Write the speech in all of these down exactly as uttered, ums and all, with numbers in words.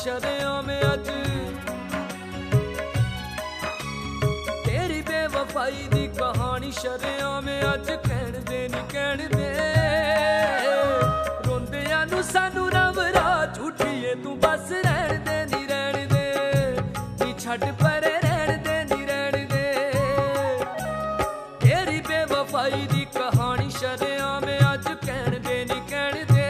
शरेआम अज तेरी बेवफाई दी कहानी शरेआम अज कहण दे नी कहण दे रोंदियां नू सानू रवरा झूठीए तू बस रहण दे नी रहण दे नी छड्ड परे रहण दे नी रहण दे तेरी बेवफाई दी कहानी शरेआम अज कहण दे नी कहण दे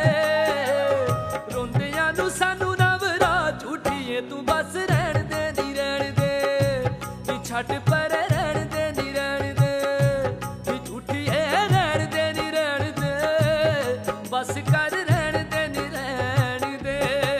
रोंदियां नू सानू रवरा झूठीए तू बस रहण दे नी रहण दे नी छड्ड परे रहण दे नी रहण दे नी झूठीए रहण दे नी रहण दे बस कर रहण दे नी रहण दे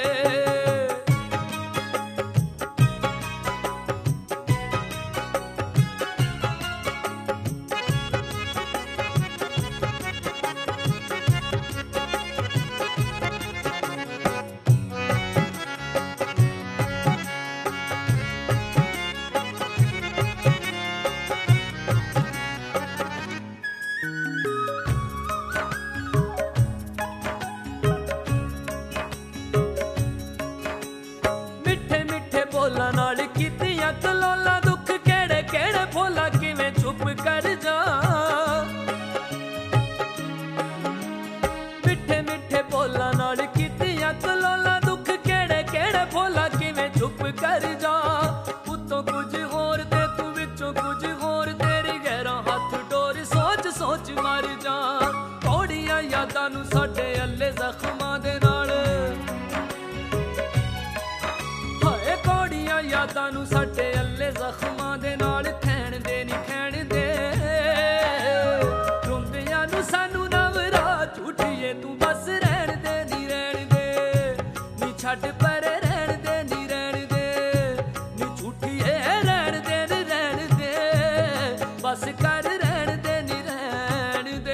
बोला नाल कीतियां कलोला दुख केड़े केड़े भोला किवें चुप कर जा मिठे मिठे बोला नाल कीतियां कलोला दुख केड़े केड़े भोला किवें चुप कर जा उत्तों कुछ होर ते तू विचों कुछ होर तेरी गहरा हाथ डोर सोच सोच मर जा थोड़ियां यादां नू साडे अल्ले जख्मां दे नाल यादां नू साडे अल्ले जख्मां दे नाल खैण दे नी खैण दे रोंदियां नू सानू रवरा झूठीए तू बस रहण दे नी रहण दे नी छड्ड परे रहण दे नी रहण दे नी झूठीए रहण दे नी रहण दे बस कर रहण दे नी रहण दे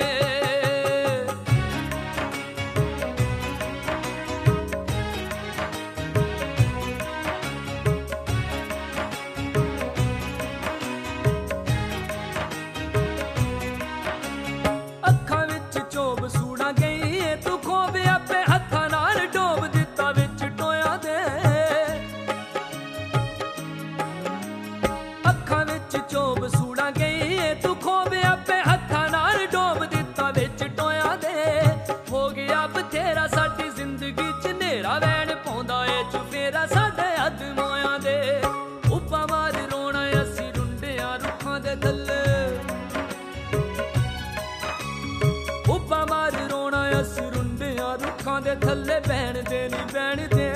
दे थल्ले बैण दे नी बैण दे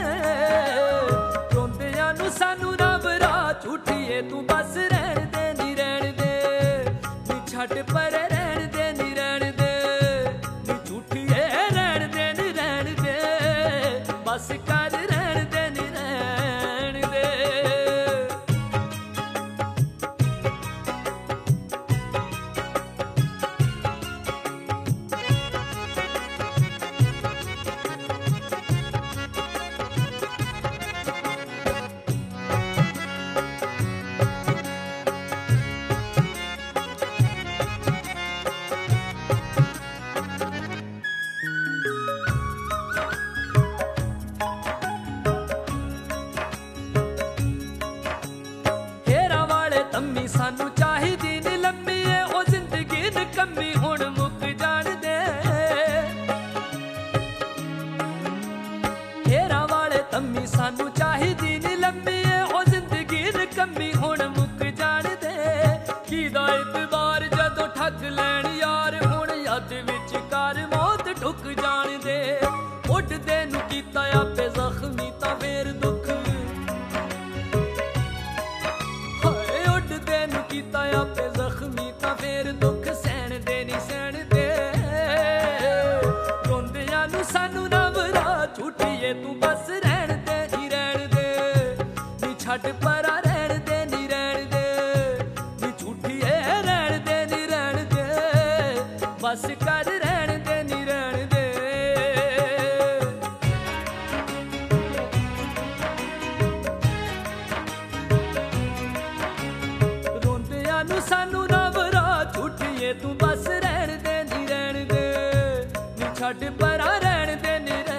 रोंदियां नू सानू रवरा झूठीए तू बस रहण दे नी रहण दे नी छड्ड परे रहण दे नी रहण दे नी झूठीए रहण दे नी रहण दे बस कर रहण दे नी रहण दे सानू चाहिदी नी लम्मी ए ओ जिंदगी निकम्मी हुण मुक जाण दे हेरा वाले तम्मी सानू चाहिदी नी लम्मी ए ओ जिंदगी निकम्मी हुण मुक जाण दे कीदा इतबार जदों ठग लैण यार हुण याद विच कर मौत ढुक जाण दे उड्डदे नू कीता आपे जख्मी तां फेर दुख कीता आपे जख्मी तां फेर दुख सहण दे नी सहण दे रोंदियां नू सानू रवरा झूठीए तू बस रहण दे नी रहण दे नी छड्ड परा रहण दे नी रहण दे नी झूठीए रहण दे नी रहण दे बस कर रहण दे नी रहण दे सानू रवरा झूठीए तू बस रहण दे नी रहण दे नी छड्ड परा रहण दे नी